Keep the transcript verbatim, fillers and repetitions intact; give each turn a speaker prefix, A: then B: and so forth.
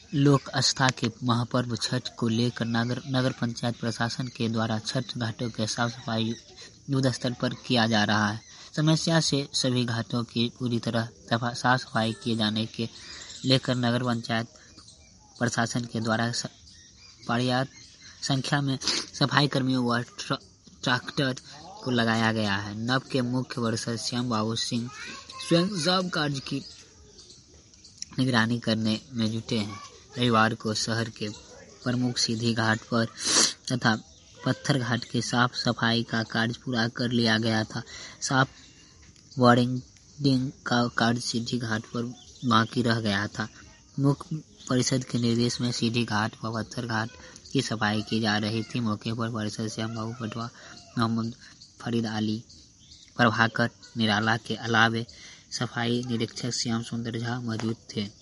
A: लोक आस्था के महापर्व छठ को लेकर नगर नगर पंचायत प्रशासन के द्वारा छठ घाटों के साफ सफाई युद्ध स्तर पर किया जा रहा है। समस्या से सभी घाटों की पूरी तरह साफ सफाई किए जाने के लेकर नगर पंचायत प्रशासन के द्वारा पर्याप्त संख्या में सफाई कर्मियों व ट्रैक्टर को लगाया गया है। नव के मुख्य वर्षा श्याम बाबू सिंह स्वयं सब कार्य की निगरानी करने में जुटे हैं। रविवार को शहर के प्रमुख सीधी घाट पर तथा पत्थर घाट के साफ सफाई का कार्य पूरा कर लिया गया था। साफ वार्डिंग का कार्य सीधी घाट पर बाकी रह गया था। मुख्य परिषद के निर्देश में सीधी घाट व पत्थर घाट की सफाई की जा रही थी। मौके पर परिषद श्याम बाबू पटवा, मोहम्मद फरीद अली, प्रभाकर निराला के अलावे सफाई निरीक्षक श्याम सुंदर झा मौजूद थे।